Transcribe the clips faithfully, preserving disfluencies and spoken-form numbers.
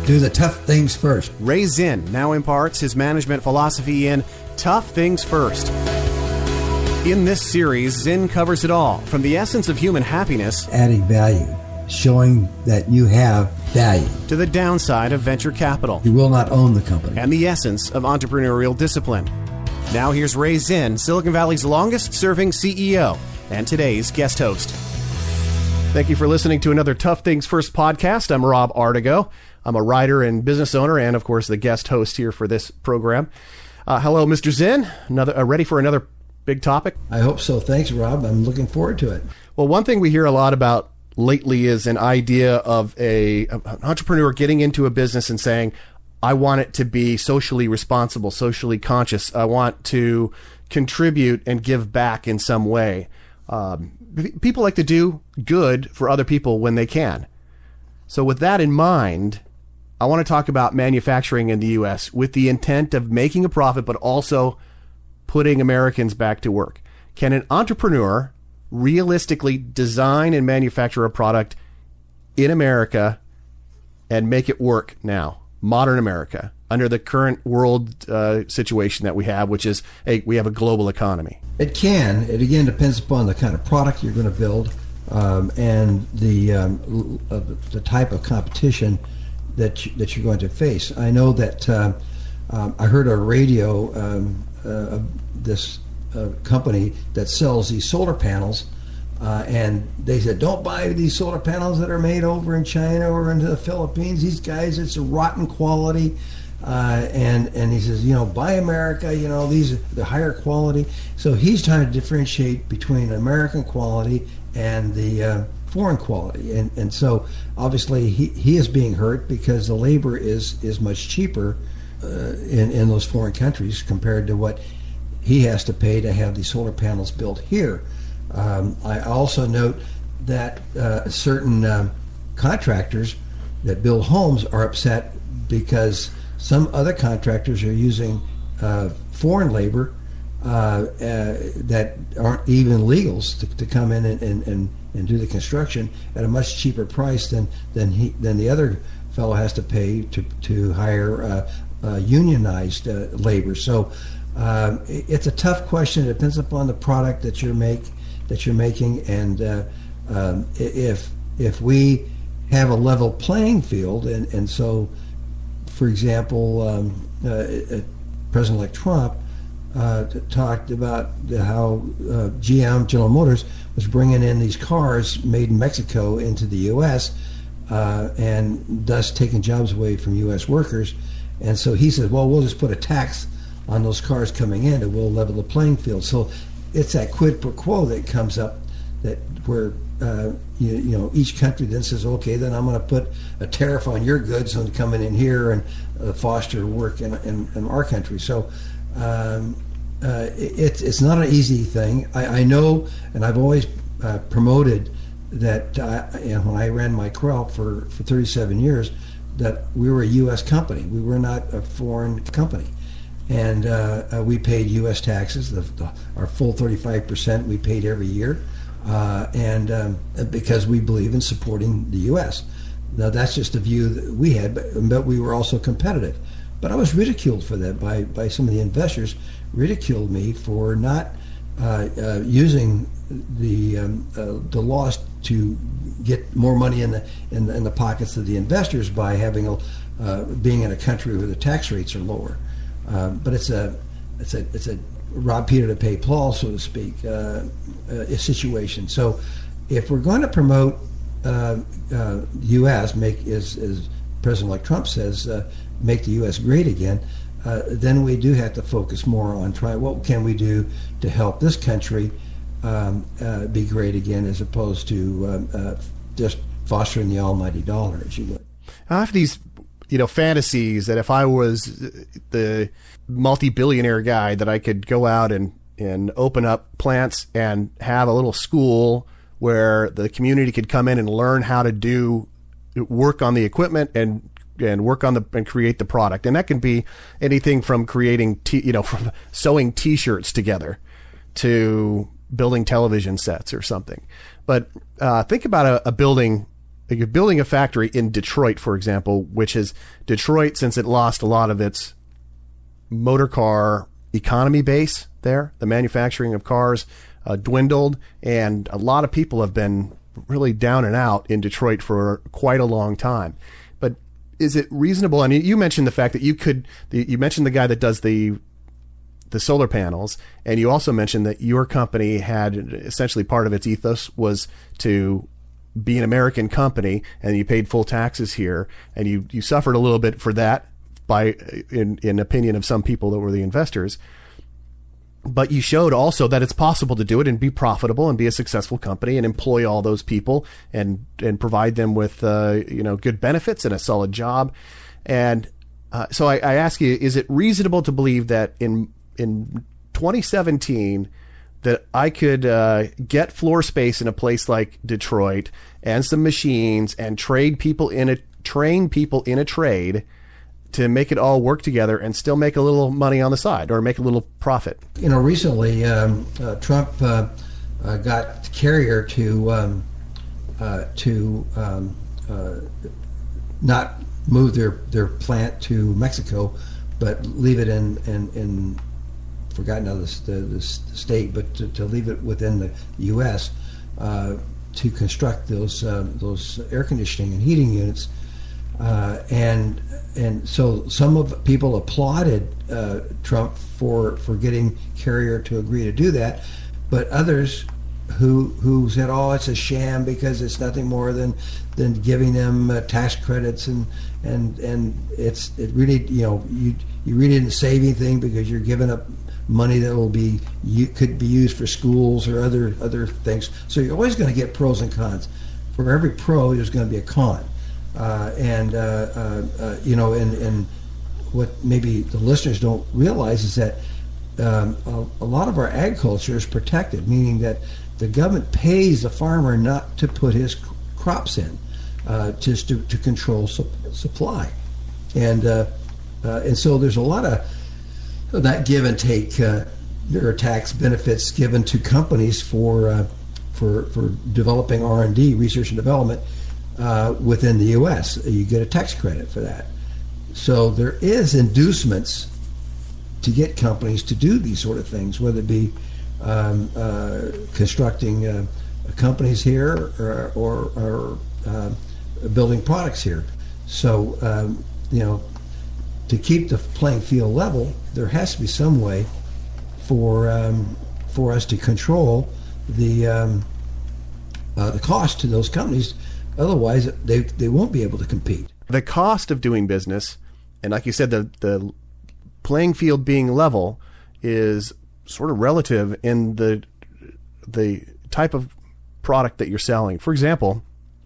Do the tough things first. Ray Zinn now imparts his management philosophy in Tough Things First. In this series, Zinn covers it all, from the essence of human happiness, adding value, showing that you have value, to the downside of venture capital. You will not own the company. And the essence of entrepreneurial discipline. Now here's Ray Zinn, Silicon Valley's longest-serving C E O, and today's guest host. Thank you for listening to another Tough Things First podcast. I'm Rob Artigo. I'm a writer and business owner, and of course the guest host here for this program. Uh, hello, Mister Zinn. Another uh, ready for another big topic? I hope so. Thanks, Rob. I'm looking forward to it. Well, one thing we hear a lot about lately is an idea of a an entrepreneur getting into a business and saying, I want it to be socially responsible, socially conscious. I want to contribute and give back in some way. Um, people like to do good for other people when they can. So with that in mind, I want to talk about manufacturing in the U S with the intent of making a profit, but also putting Americans back to work. Can an entrepreneur realistically design and manufacture a product in America and make it work now, modern America, under the current world uh, situation that we have, which is a, we have a global economy? It can. It again depends upon the kind of product you're going to build um, and the um, uh, the type of competition that you, that you're going to face. I know that uh, um, I heard on radio um, uh, this uh, company that sells these solar panels, uh, and they said, don't buy these solar panels that are made over in China or in the Philippines. These guys, it's a rotten quality. Uh, and and he says, you know, buy America, you know, these are the higher quality. So he's trying to differentiate between American quality and the uh, foreign quality. And and so obviously he, he is being hurt because the labor is, is much cheaper uh, in, in those foreign countries compared to what he has to pay to have these solar panels built here. Um, I also note that uh, certain um, contractors that build homes are upset because some other contractors are using uh, foreign labor uh, uh, that aren't even legals to, to come in and, and, and, and do the construction at a much cheaper price than than he than the other fellow has to pay to to hire uh, uh, unionized uh, labor. So um, it, it's a tough question. It depends upon the product that you're make that you're making, and uh, um, if if we have a level playing field, and and so. For example, um, uh, President-elect Trump uh, t- talked about the, how uh, G M, General Motors, was bringing in these cars made in Mexico into the U S uh, and thus taking jobs away from U S workers. And so he said, well, we'll just put a tax on those cars coming in and we'll level the playing field. So it's that quid pro quo that comes up that where Uh, you, you know, each country then says, okay, then I'm going to put a tariff on your goods and coming in here and uh, foster work in, in, in our country. So um, uh, it, it's not an easy thing. I, I know, and I've always uh, promoted that uh, you know, when I ran my Corel for, for thirty-seven years, that we were a U S company. We were not a foreign company. And uh, uh, we paid U S taxes, the, the, our full thirty-five percent we paid every year. Uh, and um, because we believe in supporting the U S. Now that's just a view that we had, but, but we were also competitive. But I was ridiculed for that by, by some of the investors, ridiculed me for not uh, uh, using the um, uh, the loss to get more money in the in the, in the pockets of the investors by having a uh, being in a country where the tax rates are lower. Uh, but it's a it's a it's a rob Peter to pay Paul, so to speak, uh, uh, a situation. So if we're going to promote uh, uh, U S, make as, as President-elect Trump says, uh, make the U S great again, uh, then we do have to focus more on trying what can we do to help this country um, uh, be great again, as opposed to um, uh, just fostering the almighty dollar, as you would. I have these you know, fantasies that if I was the multi-billionaire guy, that I could go out and, and open up plants and have a little school where the community could come in and learn how to do work on the equipment and and work on the and create the product. And that can be anything from creating t- you know from sewing T-shirts together to building television sets or something. But uh, think about a, a building like you're building a factory in Detroit, for example, which is Detroit, since it lost a lot of its motor car economy base there, the manufacturing of cars uh, dwindled, and a lot of people have been really down and out in Detroit for quite a long time. But is it reasonable? I mean, you mentioned the fact that you could, the, you mentioned the guy that does the the solar panels, and you also mentioned that your company had essentially part of its ethos was to be an American company, and you paid full taxes here, and you, you suffered a little bit for that by, in, in opinion of some people that were the investors. But you showed also that it's possible to do it and be profitable and be a successful company and employ all those people and, and provide them with, uh, you know, good benefits and a solid job. And, uh, so I, I ask you, is it reasonable to believe that in, in twenty seventeen that I could uh, get floor space in a place like Detroit and some machines and trade people in a train people in a trade to make it all work together and still make a little money on the side or make a little profit? You know, recently um, uh, Trump uh, uh, got Carrier to um, uh, to um, uh, not move their, their plant to Mexico, but leave it in in, in forgotten now the, the, the state, but to, to leave it within the U S uh, to construct those uh, those air conditioning and heating units, uh, and and so some of people applauded uh, Trump for for getting Carrier to agree to do that, but others who who said, oh, it's a sham because it's nothing more than than giving them uh, tax credits, and and and it's it really, you know, you you really didn't save anything because you're giving up money that will be you could be used for schools or other other things. So you're always going to get pros and cons. For every pro, there's going to be a con, uh, and uh, uh, uh, you know, and and what maybe the listeners don't realize is that um, a, a lot of our agriculture is protected, meaning that the government pays the farmer not to put his crops in, uh, just to, to control su- supply, and uh, uh, and so there's a lot of that give and take. Uh, there are tax benefits given to companies for uh, for for developing R and D, research and development, uh, within the U S. You get a tax credit for that. So there is inducements to get companies to do these sort of things, whether it be um, uh, constructing uh, companies here or, or, or uh, building products here. So um, you know, to keep the playing field level, there has to be some way for um, for us to control the um, uh, the cost to those companies. Otherwise, they they won't be able to compete. The cost of doing business, and like you said, the the playing field being level is sort of relative in the the type of product that you're selling. For example,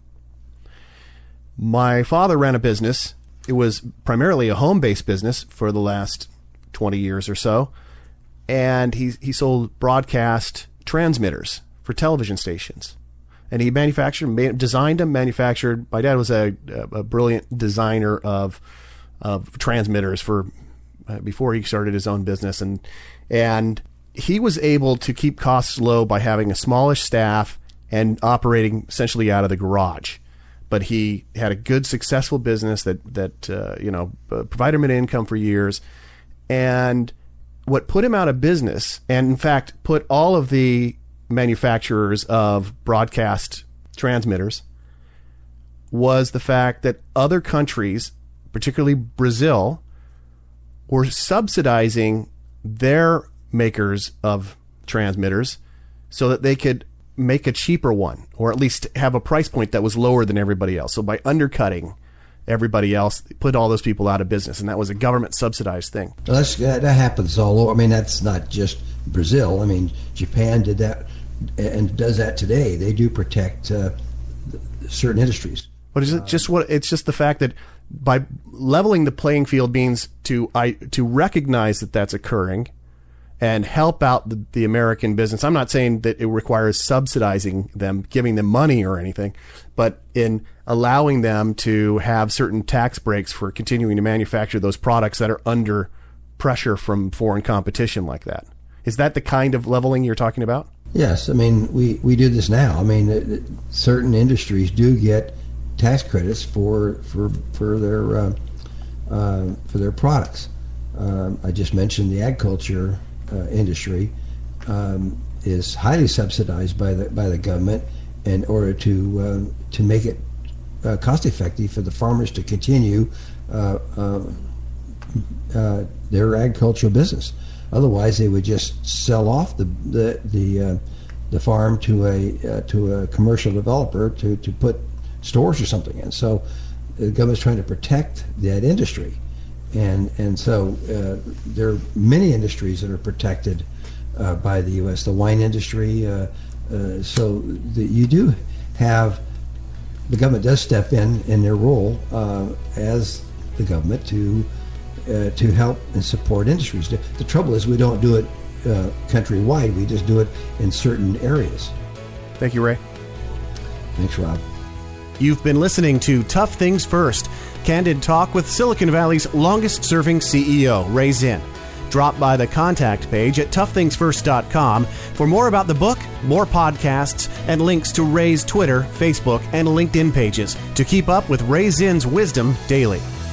my father ran a business. It was primarily a home-based business for the last twenty years or so, and he he sold broadcast transmitters for television stations, and he manufactured, made, designed them, manufactured. My dad was a, a brilliant designer of of transmitters for uh, before he started his own business, and and he was able to keep costs low by having a smallish staff and operating essentially out of the garage. But he had a good, successful business that that uh, you know uh, provided him an income for years. And what put him out of business, and in fact put all of the manufacturers of broadcast transmitters, was the fact that other countries, particularly Brazil, were subsidizing their makers of transmitters so that they could make a cheaper one, or at least have a price point that was lower than everybody else. So by undercutting everybody else, put all those people out of business, and that was a government subsidized thing. Well, that's, that happens all over. I mean, that's not just Brazil. I mean, Japan did that and does that today. They do protect uh, certain industries. But is it just what? It's just the fact that by leveling the playing field means to I to recognize that that's occurring and help out the, the American business. I'm not saying that it requires subsidizing them, giving them money or anything, but in allowing them to have certain tax breaks for continuing to manufacture those products that are under pressure from foreign competition like that. Is that the kind of leveling you're talking about? Yes. I mean, we, we do this now. I mean, it, it, certain industries do get tax credits for for for their uh, uh, for their products. Um, I just mentioned the agriculture uh, industry um, is highly subsidized by the by the government in order to uh, to make it uh, cost effective for the farmers to continue uh, uh, uh, their agricultural business. Otherwise, they would just sell off the the the, uh, the farm to a uh, to a commercial developer to, to put stores or something in. So the government's trying to protect that industry, and and so uh, there are many industries that are protected uh, by the U S The wine industry. Uh, uh, so the, you do have the government does step in in their role uh, as the government to. Uh, to help and support industries. The, the trouble is we don't do it uh, countrywide. We just do it in certain areas. Thank you, Ray. Thanks, Rob. You've been listening to Tough Things First, candid talk with Silicon Valley's longest-serving C E O, Ray Zinn. Drop by the contact page at tough things first dot com for more about the book, more podcasts, and links to Ray's Twitter, Facebook, and LinkedIn pages to keep up with Ray Zinn's wisdom daily.